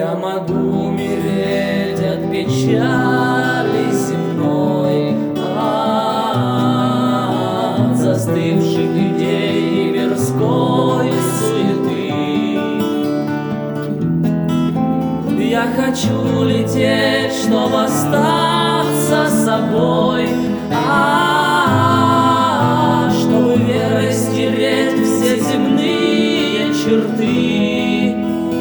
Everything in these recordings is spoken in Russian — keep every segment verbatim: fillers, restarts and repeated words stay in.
Я могу умереть от печали земной, от застывших идей и мирской суеты. Я хочу лететь, чтобы остаться собой, а чтобы верой стереть все земные черты.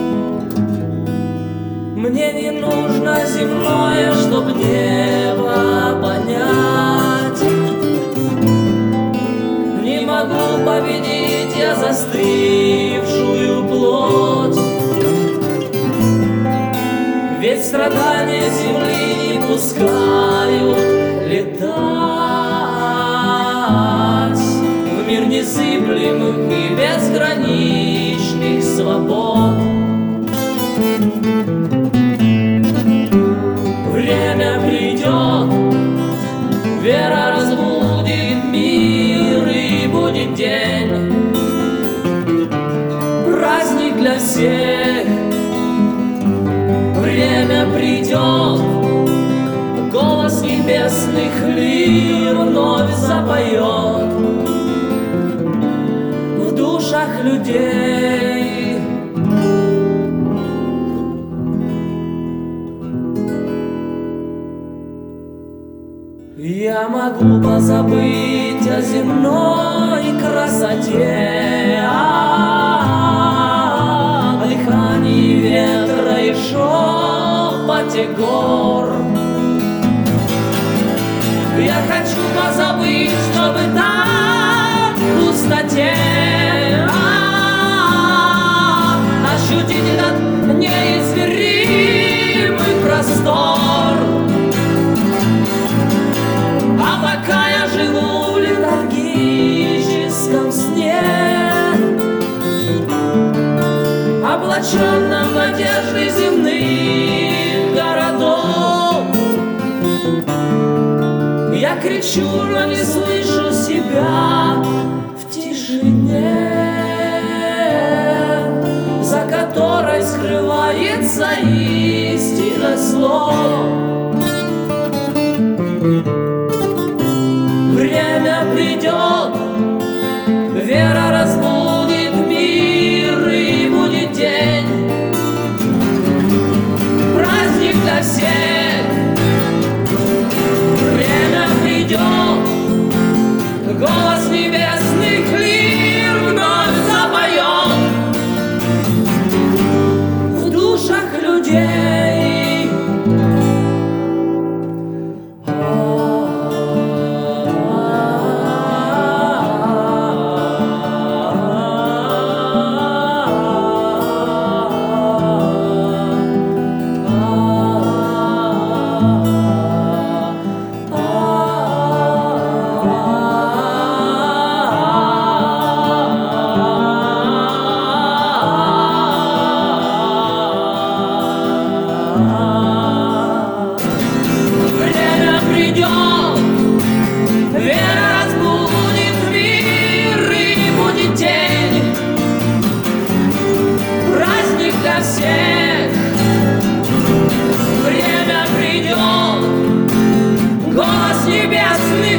Мне не нужно земное, чтоб небо понять. Не могу победить я застывшую плоть, ведь страдания земли не пускают летать в мир незыблемых и безграничных свобод. Время придет, вера разбудит мир, и будет день, праздник для всех. Время придет, голос небесных лир вновь запоет в душах людей. Я могу позабыть о земной красоте, о дыхании ветра и шепоте гор. Я хочу позабыть, чтобы там в пустоте ощутить этот неизмеримый простор. А пока я живу в летаргическом сне, облаченном в надежды земных городов, я кричу, но не слышу себя в тишине, за которой скрывается истина слов. Время придет, вера разбудит мир, и будет день, праздник для всех. Время придет, голос небесных лир вновь запоет в душах людей. Время придет, вера разбудит мир, и будет день, праздник для всех. Время придет, голос небесных